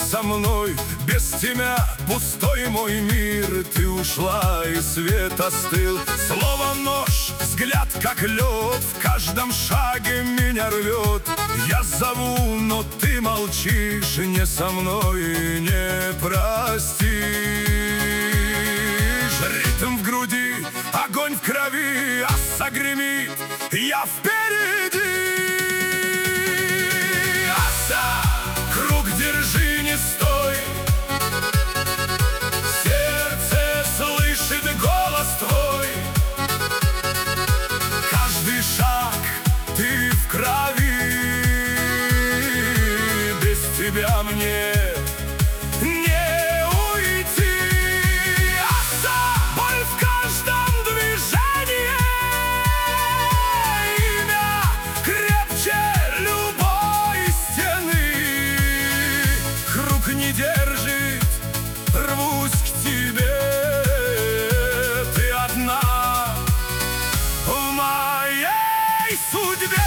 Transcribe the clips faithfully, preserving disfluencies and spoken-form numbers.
со мной. Без тебя пустой мой мир. Ты ушла, и свет остыл. Слово нож, взгляд как лед, в каждом шаге меня рвет. Я зову, но ты молчишь, не со мной и не простишь. Ритм в груди, огонь в крови, а согремит, я впереди. Аса, круг держи, не стой. Сердце слышит голос твой. Каждый шаг ты в крови. Без тебя мне не уйти. Аса, боль в каждом движении. Имя крепче любой стены. Круг не держит, рвусь к тебе. Ты одна в моей судьбе.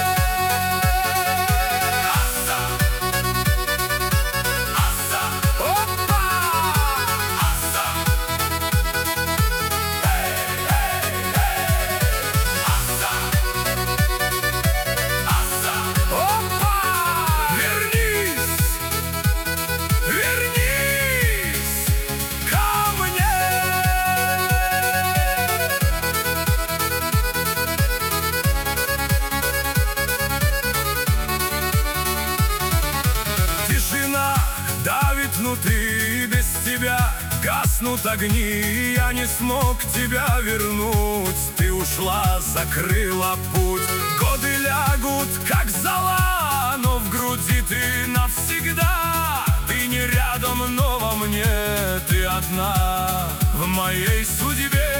Давит внутри, без тебя гаснут огни. Я не смог тебя вернуть. Ты ушла, закрыла путь. Годы лягут, как зола, но в груди ты навсегда. Ты не рядом, но во мне ты одна в моей судьбе.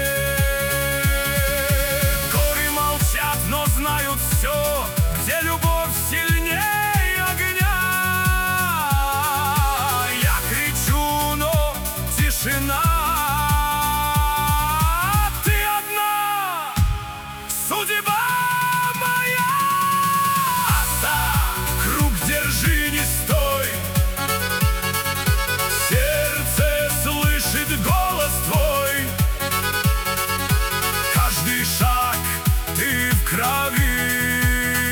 Горы молчат, но знают все, где любовь сильнее. Тишина, ты одна, судьба моя. Аса, круг держи, не стой. Сердце слышит голос твой. Каждый шаг ты в крови.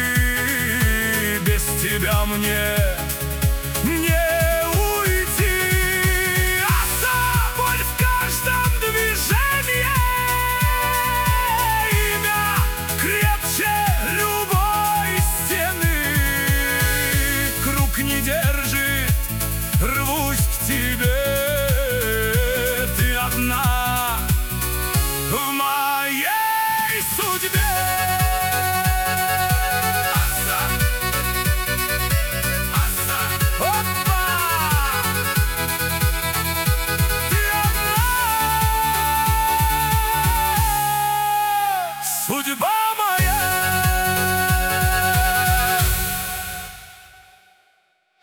Без тебя мне не не держит, рвусь к тебе.